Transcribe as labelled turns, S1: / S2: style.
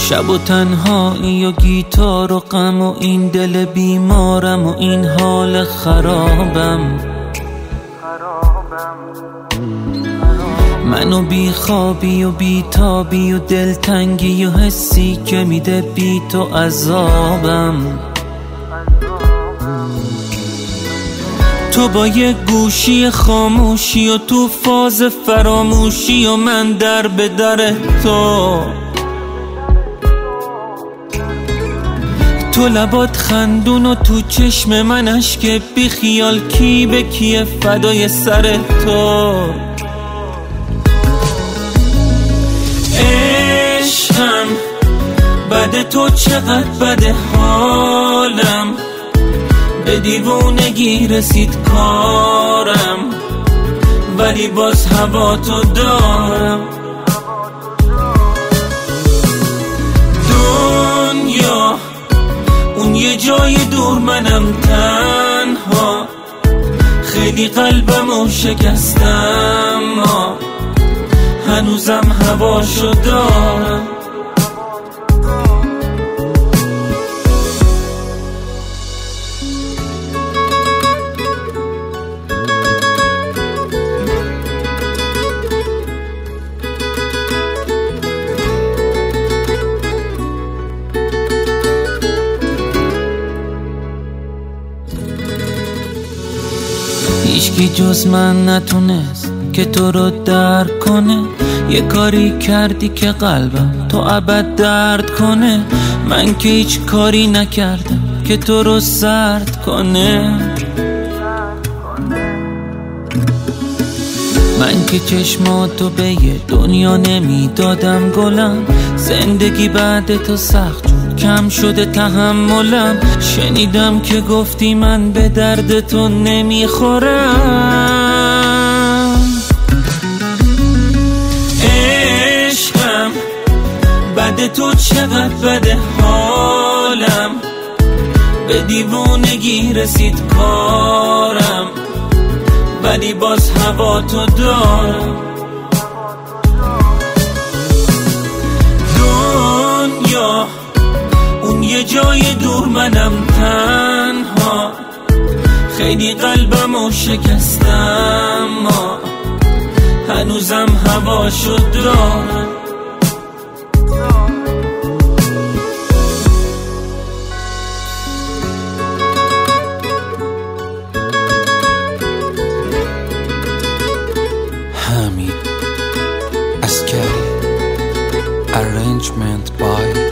S1: شب و تنهایی و گیتار و غم و این دل بیمارم و این حال خرابم. منو بی خوابی و بی تابی و دلتنگی و حسی که میده بی تو عذابم. تو با یه گوشی خاموشی و تو فاز فراموشی و من در به در تو لبات خندون و تو چشم من اشک بی خیال کی به کیه فدای سر تو. عشقم بده تو چقدر بده حالم، به دیوونگی رسید کارم ولی باز هوا تو دارم. دنیا اون یه جای دور منم تنها، خیلی قلبمو شکستم هنوزم هواشو دارم. هیچکی جز من نتونست که تو رو درک کنه، یه کاری کردی که قلبم تو ابد درد کنه. من که هیچ کاری نکردم که تو رو سرد کنه. من که چشماتو به یه دنیا نمیدادم گلم، زندگی بعد تو سخت شد کم شده تحملم. شنیدم که گفتی من به درد تو نمیخورم. عشقم بده تو چقدر بده حالم، به دیوونگی رسید کارم ولی باز هوا تو دارم. دنیا اون یه جای دور منم تنها، خیلی قلبمو شکستم هنوزم هواشو دارم.
S2: Hamid Askari. Arrangement by